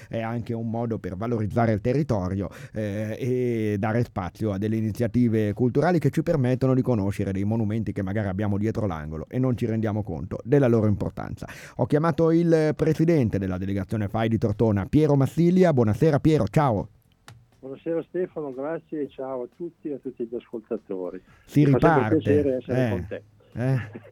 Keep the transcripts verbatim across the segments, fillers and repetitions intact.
è anche un modo per valorizzare il territorio eh, e dare spazio a delle iniziative culturali che ci permettono di conoscere dei monumenti che magari abbiamo dietro l'angolo e non ci rendiamo conto della loro importanza. Ho chiamato il presidente della delegazione F A I di Tortona, Piero Massiglia. Buonasera Piero, ciao. Buonasera Stefano, grazie e ciao a tutti e a tutti gli ascoltatori. Si Mi riparte. fa sempre piacere essere eh, con te. Eh.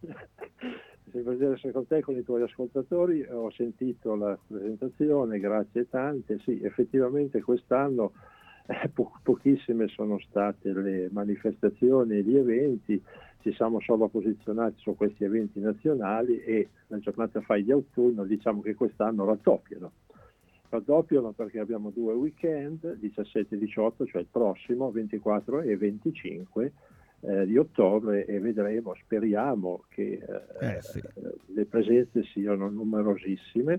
Mi fa piacere essere con te e con i tuoi ascoltatori. Ho sentito la presentazione, grazie tante. Sì, effettivamente quest'anno eh, po- pochissime sono state le manifestazioni e gli eventi. Ci siamo solo posizionati su questi eventi nazionali e la giornata F A I di autunno diciamo che quest'anno raddoppiano. Raddoppiano perché abbiamo due weekend, diciassette e diciotto, cioè il prossimo, ventiquattro e venticinque eh, di ottobre, e vedremo, speriamo che eh, Eh, sì. le presenze siano numerosissime.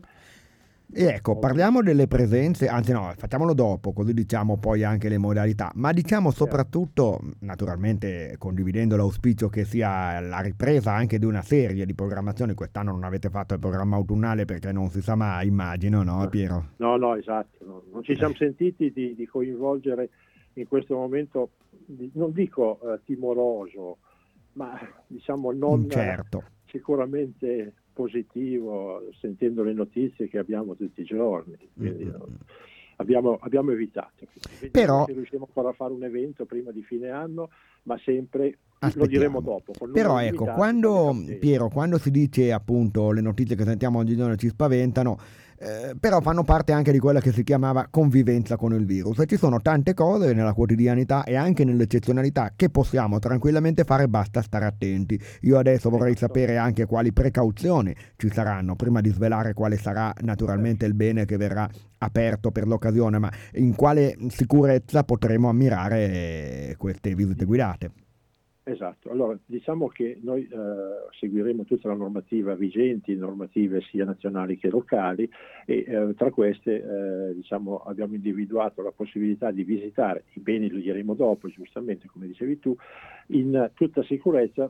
E ecco, parliamo delle presenze, anzi no, facciamolo dopo, così diciamo poi anche le modalità, ma diciamo soprattutto, naturalmente condividendo l'auspicio che sia la ripresa anche di una serie di programmazioni. Quest'anno non avete fatto il programma autunnale perché non si sa mai, immagino, no Piero? No, no, esatto, no. Non ci siamo sentiti di, di coinvolgere in questo momento, di, non dico uh, timoroso, ma diciamo non certo. sicuramente positivo, sentendo le notizie che abbiamo tutti i giorni. Quindi, mm-hmm. no, abbiamo, abbiamo evitato. Vediamo Però se riusciamo ancora a fare un evento prima di fine anno, ma sempre aspettiamo. Lo diremo dopo. Con Però ecco, quando Piero, quando si dice appunto le notizie che sentiamo oggi giorno ci spaventano, eh, però fanno parte anche di quella che si chiamava convivenza con il virus, e ci sono tante cose nella quotidianità e anche nell'eccezionalità che possiamo tranquillamente fare, basta stare attenti. Io adesso vorrei sapere anche quali precauzioni ci saranno prima di svelare quale sarà naturalmente il bene che verrà aperto per l'occasione, ma in quale sicurezza potremo ammirare queste visite guidate. Esatto, allora diciamo che noi eh, seguiremo tutta la normativa vigenti, normative sia nazionali che locali, e eh, tra queste eh, diciamo, abbiamo individuato la possibilità di visitare i beni, lo diremo dopo, giustamente come dicevi tu, in tutta sicurezza,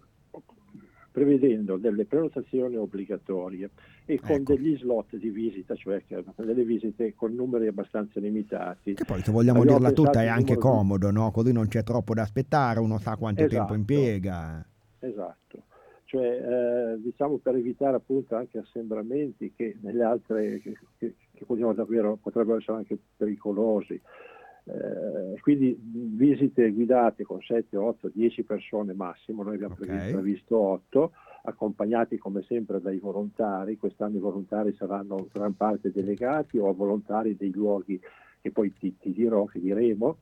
prevedendo delle prenotazioni obbligatorie e con ecco. degli slot di visita, cioè delle visite con numeri abbastanza limitati. Che poi, se vogliamo Abbiamo dirla tutta, è anche comodo, di... no? Così non c'è troppo da aspettare, uno sa quanto esatto, tempo impiega. Esatto, cioè eh, diciamo per evitare appunto anche assembramenti che nelle altre che, che, che davvero potrebbero essere anche pericolosi. Eh, quindi visite guidate con sette, otto, dieci persone massimo, noi abbiamo okay. previsto otto, accompagnati come sempre dai volontari. Quest'anno i volontari saranno in gran parte delegati o volontari dei luoghi che poi ti, ti dirò, che diremo,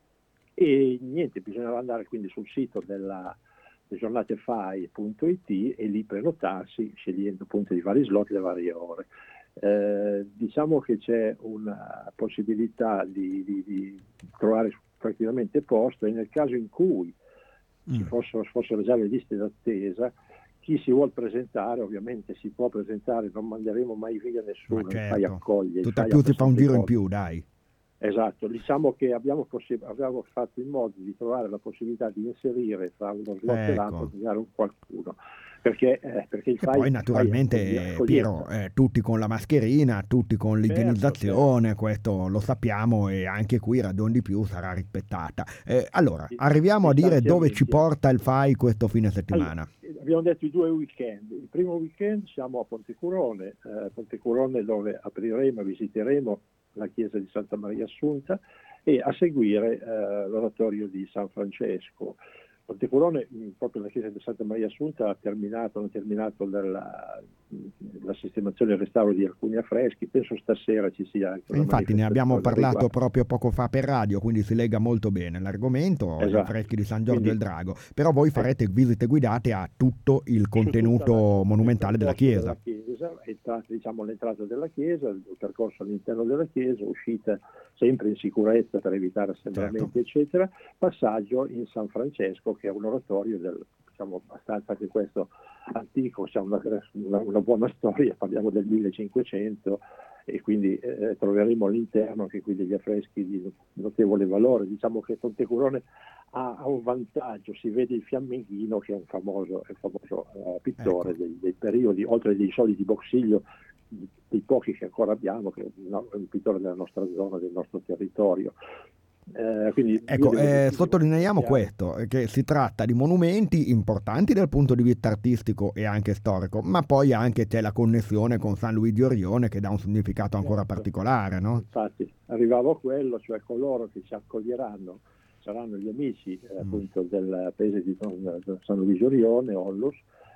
e niente, bisognerà andare quindi sul sito della giornate F A I punto it e lì prenotarsi scegliendo appunto i vari slot e le varie ore. Eh, diciamo che c'è una possibilità di, di, di trovare tranquillamente posto, e nel caso in cui mm. ci fossero, fossero già le liste d'attesa, chi si vuol presentare ovviamente si può presentare, non manderemo mai via nessuno. Ma certo. Il F A I accoglie, tutto più si fa un giro in più, dai. Esatto, diciamo che abbiamo, possi- abbiamo fatto in modo di trovare la possibilità di inserire tra uno slot ecco. e l'altro magari un qualcuno, perché, eh, perché il e F A I, poi naturalmente Piero, eh, tutti con la mascherina, tutti con l'igienizzazione, certo, certo. Questo lo sappiamo, e anche qui Radon di più sarà rispettata. Eh, allora, arriviamo a dire dove ci porta il F A I questo fine settimana. Allora, abbiamo detto i due weekend. Il primo weekend siamo a Pontecurone, eh, Pontecurone dove apriremo e visiteremo la chiesa di Santa Maria Assunta, e a seguire eh, l'oratorio di San Francesco. Pontecurone, proprio la chiesa di Santa Maria Assunta, ha terminato, hanno terminato la, la sistemazione e il restauro di alcuni affreschi. Penso stasera ci sia anche una infatti ne abbiamo parlato riguardo. proprio poco fa per radio, quindi si lega molto bene l'argomento, esatto. Gli affreschi di San Giorgio quindi, del Drago, però voi farete eh, visite guidate a tutto il contenuto monumentale della chiesa. della chiesa, entrata, diciamo l'entrata della chiesa, il percorso all'interno della chiesa, uscita sempre in sicurezza per evitare assembramenti, certo. eccetera, passaggio in San Francesco, che è un oratorio del, diciamo, abbastanza anche questo antico, diciamo, una, una, una buona storia, parliamo del millecinquecento, e quindi eh, troveremo all'interno anche qui degli affreschi di notevole valore. Diciamo che Pontecurone ha, ha un vantaggio, si vede il Fiamminghino, che è un famoso, è un famoso uh, pittore, ecco. dei, dei periodi, oltre dei soliti Boxsiglio, dei pochi che ancora abbiamo, che no, è un pittore della nostra zona, del nostro territorio. Eh, quindi ecco, eh, devo... sottolineiamo questo, che si tratta di monumenti importanti dal punto di vista artistico e anche storico, ma poi anche c'è la connessione con San Luigi Orione che dà un significato ancora Certo. particolare, no? Infatti arrivavo a quello, cioè coloro che ci accoglieranno saranno gli amici eh, appunto del paese di San Luigi Orione, Ollus,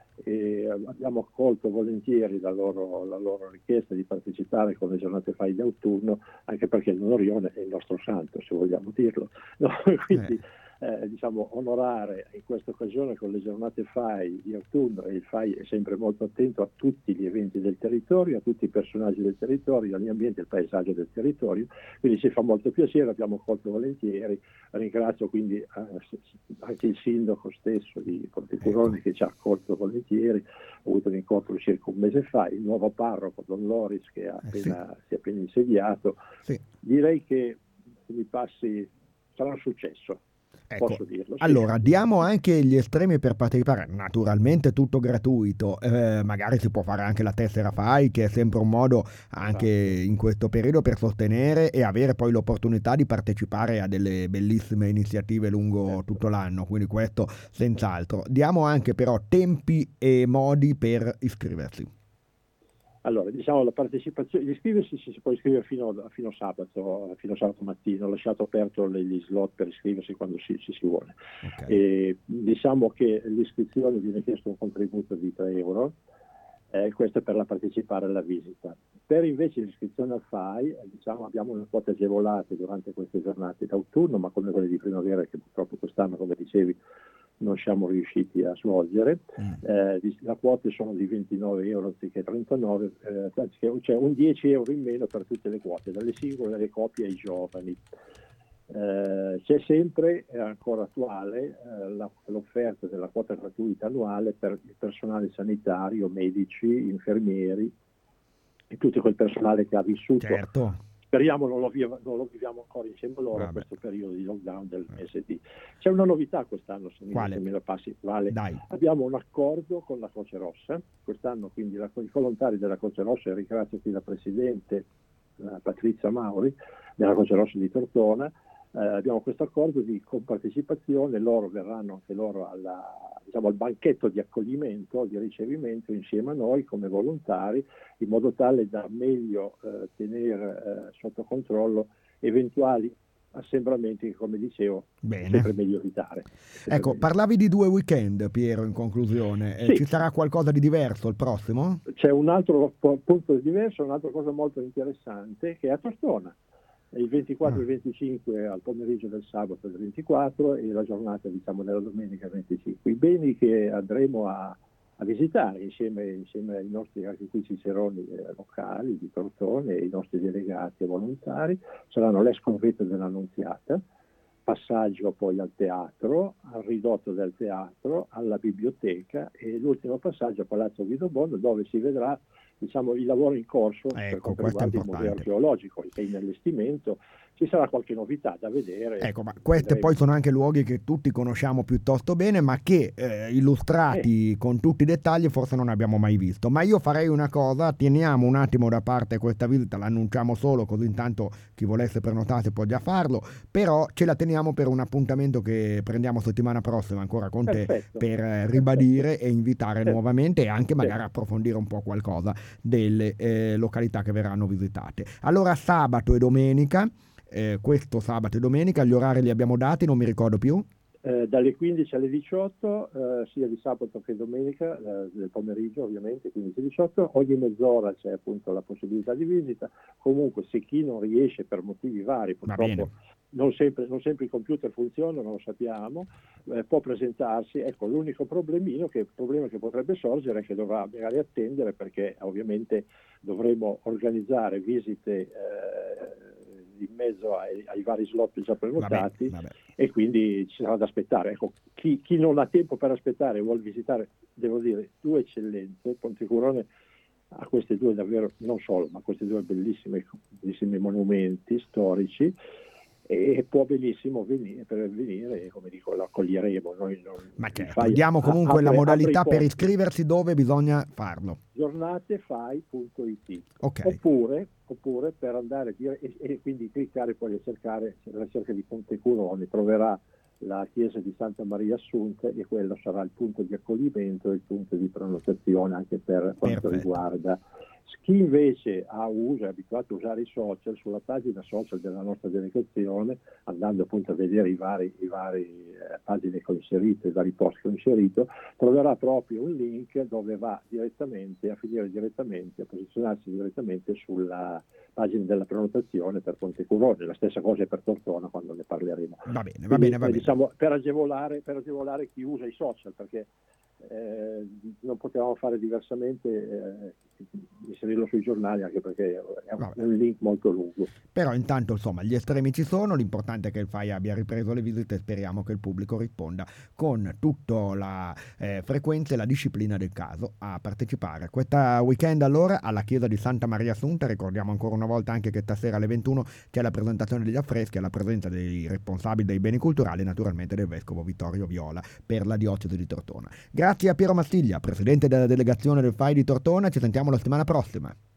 e abbiamo accolto volentieri la loro, la loro richiesta di partecipare con le giornate F A I di autunno, anche perché il Orione è il nostro santo, se vogliamo dirlo, no? Quindi eh, diciamo onorare in questa occasione con le giornate F A I di autunno, e il F A I è sempre molto attento a tutti gli eventi del territorio, a tutti i personaggi del territorio, agli ambienti e al paesaggio del territorio, quindi ci fa molto piacere, abbiamo accolto volentieri. Ringrazio quindi eh, anche il sindaco stesso di Pontecorone, ecco, che ci ha accolto volentieri. Ho avuto un incontro circa un mese fa, il nuovo parroco Don Loris che ha appena, eh sì. si è appena insediato. Sì. Direi che mi passi sarà un successo. Ecco, posso dirlo. Sì. Allora diamo anche gli estremi per partecipare, naturalmente tutto gratuito, eh, magari si può fare anche la tessera F A I, che è sempre un modo anche esatto. in questo periodo per sostenere e avere poi l'opportunità di partecipare a delle bellissime iniziative lungo certo. tutto l'anno, quindi questo senz'altro. Diamo anche però tempi e modi per iscriversi. Allora, diciamo la partecipazione, iscriversi si, si può iscrivere fino, fino a sabato, fino a sabato mattina, ho lasciato aperto gli slot per iscriversi quando si, si, si vuole. Okay. E, diciamo che l'iscrizione viene chiesto un contributo di tre euro, eh, questo è per la partecipare alla visita. Per invece l'iscrizione al F A I, eh, diciamo, abbiamo una quota agevolate durante queste giornate d'autunno, ma come quelle di primavera che purtroppo quest'anno, come dicevi, non siamo riusciti a svolgere. Mm. Eh, le quote sono di ventinove euro anziché trentanove, eh, cioè un dieci euro in meno per tutte le quote, dalle singole alle coppie ai giovani. Eh, c'è sempre, è ancora attuale, eh, la, l'offerta della quota gratuita annuale per il personale sanitario, medici, infermieri e tutto quel personale che ha vissuto. Certo. Speriamo non lo, viva, non lo viviamo ancora insieme a loro a questo periodo di lockdown del mese di. C'è una novità quest'anno, se mi, se me la passi, Vale. Dai. Abbiamo un accordo con la Croce Rossa, quest'anno quindi la, i volontari della Croce Rossa, e ringrazio qui la Presidente, la Patrizia Mauri, della Croce Rossa di Tortona, eh, abbiamo questo accordo di compartecipazione, loro verranno anche loro alla, diciamo, al banchetto di accoglimento, di ricevimento insieme a noi come volontari, in modo tale da meglio eh, tenere eh, sotto controllo eventuali assembramenti che, come dicevo, Bene. È sempre meglio evitare. Sempre ecco, meglio. Parlavi di due weekend, Piero, in conclusione. Sì. Eh, ci sarà qualcosa di diverso il prossimo? C'è un altro punto diverso, un'altra cosa molto interessante, che è a Tortona. Il ventiquattro e il venticinque al pomeriggio del sabato del ventiquattro e la giornata, diciamo, della domenica venticinque. I beni che andremo a, a visitare insieme, insieme ai nostri anche qui ciceroni eh, locali di Tortona e i nostri delegati e volontari saranno le sconfitte dell'Annunziata, passaggio poi al teatro, al ridotto del teatro, alla biblioteca e l'ultimo passaggio a Palazzo Guido Bond, dove si vedrà, diciamo, il lavoro in corso ecco, per quanto riguarda il museo archeologico, che è in allestimento. Ci sarà qualche novità da vedere. Ecco, ma questi poi sono anche luoghi che tutti conosciamo piuttosto bene, ma che eh, illustrati eh. con tutti i dettagli forse non abbiamo mai visto. Ma io farei una cosa, teniamo un attimo da parte questa visita, l'annunciamo solo, così intanto chi volesse prenotarsi può già farlo, però ce la teniamo per un appuntamento che prendiamo settimana prossima ancora con Perfetto. te, per eh, ribadire Perfetto. e invitare sì. nuovamente e anche magari sì. approfondire un po' qualcosa delle eh, località che verranno visitate. Allora sabato e domenica, eh, questo sabato e domenica, gli orari li abbiamo dati, non mi ricordo più. Eh, dalle quindici alle diciotto, eh, sia di sabato che domenica, eh, del pomeriggio ovviamente, quindici alle diciotto, ogni mezz'ora c'è appunto la possibilità di visita. Comunque se chi non riesce per motivi vari, purtroppo non sempre, non sempre i computer funzionano, lo sappiamo, eh, può presentarsi. Ecco, l'unico problemino che, problema che potrebbe sorgere è che dovrà magari attendere, perché ovviamente dovremo organizzare visite eh, in mezzo ai, ai vari slot già prenotati, vabbè, vabbè. E quindi ci sarà da aspettare. Ecco, chi, chi non ha tempo per aspettare e vuol visitare, devo dire, due eccellenze, Pontecorone ha questi due davvero, non solo, ma questi due bellissimi, bellissimi monumenti storici, e può benissimo venire, per venire, come dico, lo accoglieremo. Noi non, Ma certo, fai, diamo comunque apre, la modalità per apre iscriversi, dove bisogna farlo. giornatefai punto it. Ok. Oppure, oppure per andare dire, e, e quindi cliccare poi a cercare, la ricerca di Pontecurone troverà la chiesa di Santa Maria Assunta, e quello sarà il punto di accoglimento e il punto di prenotazione anche per quanto Perfetto. riguarda. Chi invece ha uso, è abituato a usare i social, sulla pagina social della nostra delegazione, andando appunto a vedere i vari, i vari eh, pagine che ho inserito, i vari post che ho inserito, troverà proprio un link dove va direttamente a finire direttamente, a posizionarsi direttamente sulla pagina della prenotazione per Pontecurone. La stessa cosa è per Tortona, quando ne parleremo. Va bene, va Quindi, bene, va eh, bene. diciamo, per agevolare, per agevolare chi usa i social, perché eh, non potevamo fare diversamente, eh, inserirlo sui giornali, anche perché è un, Vabbè. un link molto lungo. Però intanto, insomma, gli estremi ci sono, l'importante è che il F A I abbia ripreso le visite e speriamo che il pubblico risponda con tutta la eh, frequenza e la disciplina del caso a partecipare. Questa weekend allora alla chiesa di Santa Maria Assunta, ricordiamo ancora una volta anche che stasera alle ventuno c'è la presentazione degli affreschi alla presenza dei responsabili dei beni culturali e naturalmente del vescovo Vittorio Viola per la diocesi di Tortona. Grazie a Piero Mastiglia, presidente della delegazione del F A I di Tortona, ci sentiamo la settimana prossima.